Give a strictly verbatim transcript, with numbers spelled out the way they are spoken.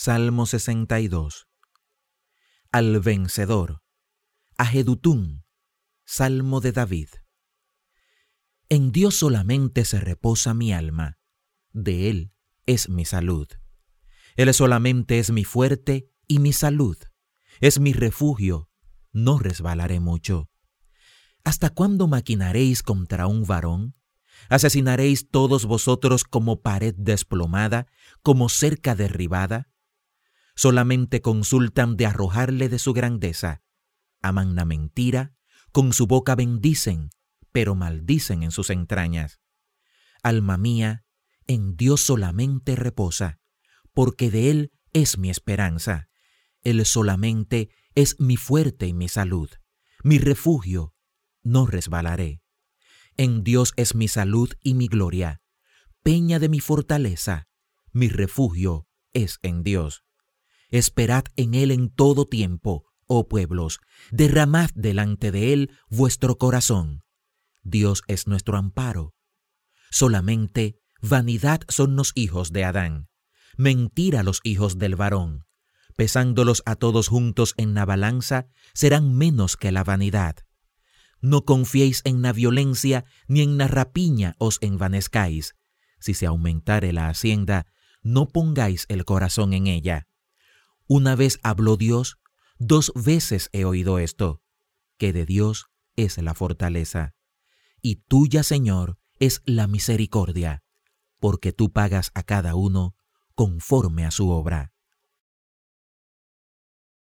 Salmo sesenta y dos. Al vencedor, a Jedutún, Salmo de David. En Dios solamente se reposa mi alma, de Él es mi salud. Él solamente es mi fuerte y mi salud, es mi refugio, no resbalaré mucho. ¿Hasta cuándo maquinaréis contra un varón? ¿Asesinaréis todos vosotros como pared desplomada, como cerca derribada? Solamente consultan de arrojarle de su grandeza. Aman la mentira, con su boca bendicen, pero maldicen en sus entrañas. Alma mía, en Dios solamente reposa, porque de Él es mi esperanza. Él solamente es mi fuerte y mi salud, mi refugio, no resbalaré. En Dios es mi salud y mi gloria, peña de mi fortaleza, mi refugio es en Dios. Esperad en Él en todo tiempo, oh pueblos, derramad delante de Él vuestro corazón. Dios es nuestro amparo. Solamente vanidad son los hijos de Adán, mentira los hijos del varón. Pesándolos a todos juntos en la balanza, serán menos que la vanidad. No confiéis en la violencia, ni en la rapiña os envanezcáis. Si se aumentare la hacienda, no pongáis el corazón en ella. Una vez habló Dios, dos veces he oído esto, que de Dios es la fortaleza. Y tuya, Señor, es la misericordia, porque tú pagas a cada uno conforme a su obra.